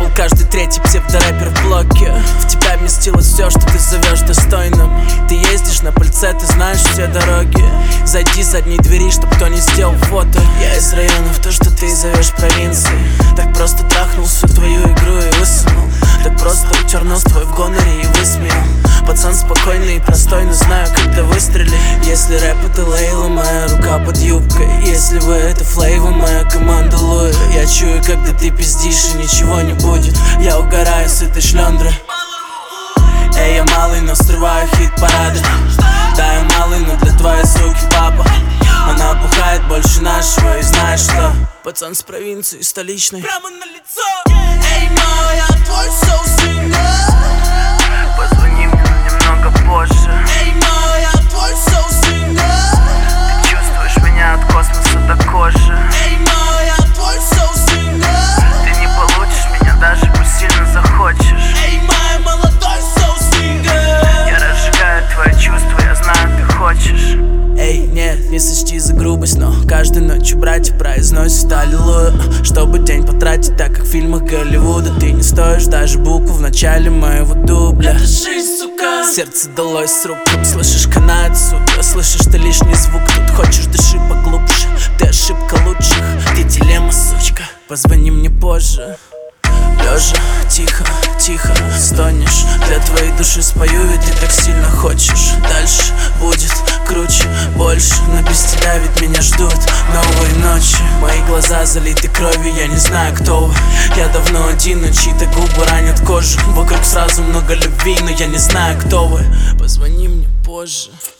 был каждый третий псевдорэпер в блоке. В тебя вместилось все, что ты зовешь достойным. Ты ездишь на пыльце, ты знаешь все дороги. Зайди с задней двери, чтоб кто не сделал фото. Я из районов, то, что ты зовешь провинцией. Так просто трахнул всю твою игру и высунул. Так просто утер нос твой в гоноре и высмеял. Пацан спокойный и простой, но знаю, когда выстрелить. Если рэп это Лейла, моя рука под юбкой. Если вы это Флейва, моя команда Луи. Я чую, когда ты пиздишь и ничего не будет. Я угораю с этой шлёндры. Эй, я малый, но срываю хит-парады. Да, я малый, но для твоей суки папа. Она бухает больше нашего и знаешь что? Пацан с провинции, столичной. Прямо на лицо. Эй, ма, я твой соус-сингер. Позвони мне немного позже. Эй, ма, я твой соус-сингер. Ты чувствуешь меня от космоса до кожи. Эй, ма, я твой соус-сингер. Ты не получишь меня, даже пусть сильно захочешь. Эй, ма, я молодой соус-сингер. Я разжигаю твои чувства, я знаю, ты хочешь. Эй, нет, не сочти за грубость, но каждой ночью братья произносят аллилуйя. Чтобы день потратить так, как в фильмах Голливуда. Ты не стоишь даже букву в начале моего дубля. Это жизнь, сука. Сердце далось с рук, слышишь, канает сука. Слышишь ты лишний звук, тут хочешь, дыши поглубже. Ты ошибка лучших, ты дилемма, сучка. Позвони мне позже. Лежа, тихо, тихо стонешь. Для твоей души спою, и ты так сильно хочешь. Дальше будет круче, больше. Но без тебя ведь меня ждут новые ночи. Мои глаза залиты кровью, я не знаю, кто вы. Я давно один, но чьи-то губы ранят кожу. Вокруг сразу много любви, но я не знаю, кто вы. Позвони мне позже.